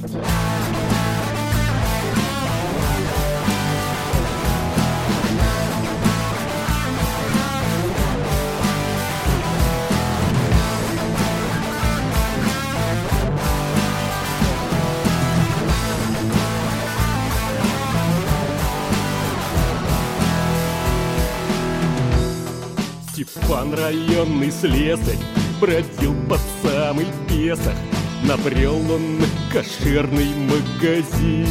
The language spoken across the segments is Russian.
Степан, районный слесарь, бродил под самый Песах. Набрел он на кошерный магазин.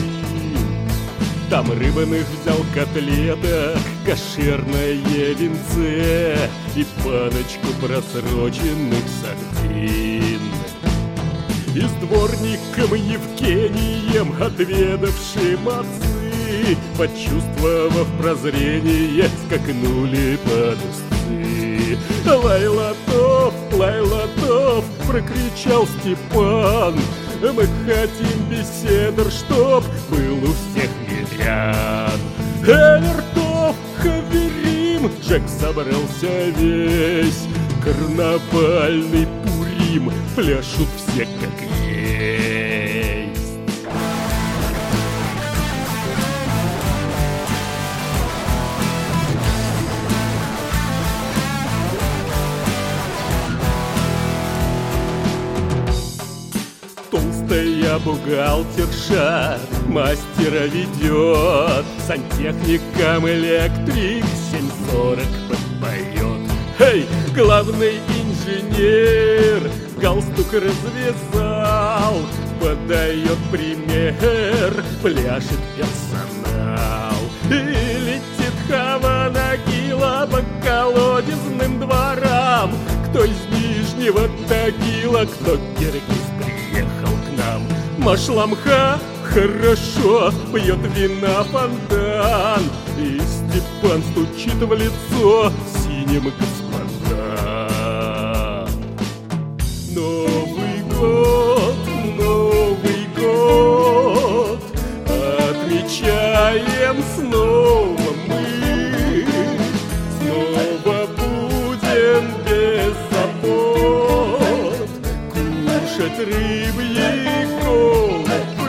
Там рыбаных взял котлеток, кошерное винце и баночку просроченных сардин. И с дворником Евгением, отведавшим отцы, почувствовав прозрение, скакнули под усы. Лай лотов, прокричал Степан, мы хотим беседр, чтоб был у всех миллиан. Вертов, хаверим, Джек собрался весь, карнавальный Пурим, пляшут все как есть. Толстая бухгалтерша мастера ведет, сантехникам электрик 7:40 подпоет. Эй, главный инженер галстук развязал, подает пример, пляшет персонал. И летит Хава Нагила по колодезным дворам. Кто из Нижнего Тагила, кто Киргиз приехал к нам. Машламха хорошо пьет вина фонтан, и Степан стучит в лицо синим господам. Новый год, отмечаем снова мы. Снова будем без забот кушать рыбьи колбы.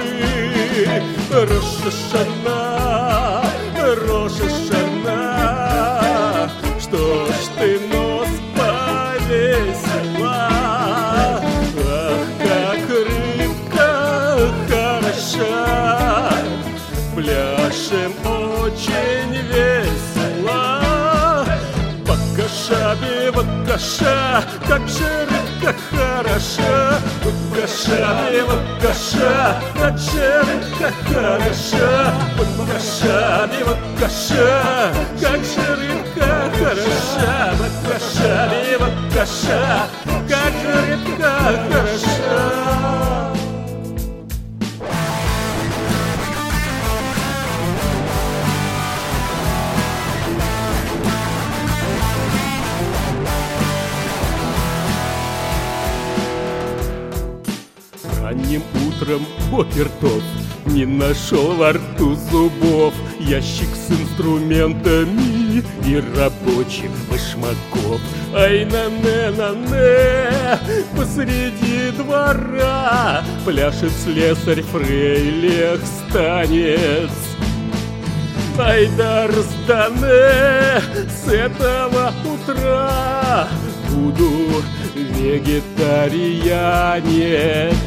Рош Хашана, что ж ты нос повесила? Ах, как рыбка хороша, пляшем очень весело. Бакаша, бивакаша, как же рыбка хороша. Бакаша, бивакаша, как же рыбка хороша. Бакаша, бивакаша, как же рыбка хороша. Бакаша, бивакаша, как же рыбка хороша. Ранним утром Бокертов не нашел во рту зубов, ящик с инструментами и рабочих башмаков. Ай, на-не, посреди двора пляшет слесарь Фрейлих станец. Айдар сдане, с этого утра буду вегетарианец.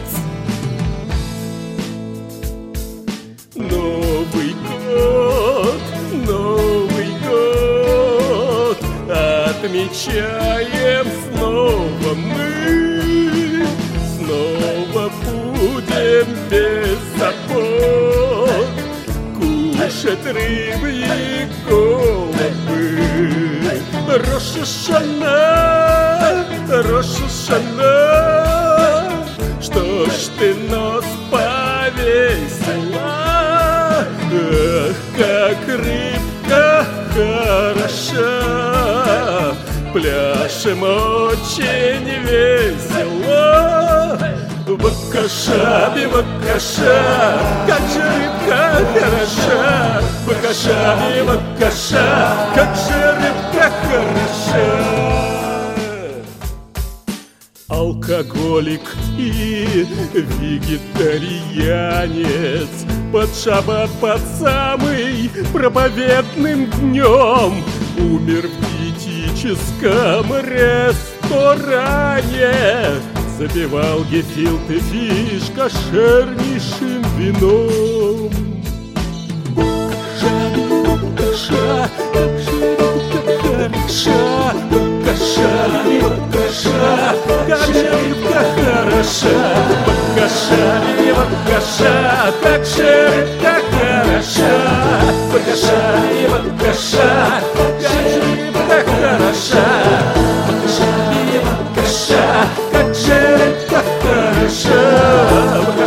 Новый год, отмечаем снова мы. Снова будем без забот кушать рыбьи колбы. Рош Хашана, что ж ты нос повесила? Ах, как рыбка хороша, пляшем очень весело. Бакаша, бивакаша, как же рыбка хороша. Бакаша, бивакаша, как же рыбка хороша. Алкоголик и вегетарианец под шаббат, под самый проповедным днем умер в диетическом ресторане. Запивал гефилте фиш кошернейшим вином. Бакаша, как же рыбка хороша, бакаша, бакаша, как же рыбка хороша, бакаша, бакаша, как же рыбка хороша, бакаша, бакаша, как же рыбка хороша.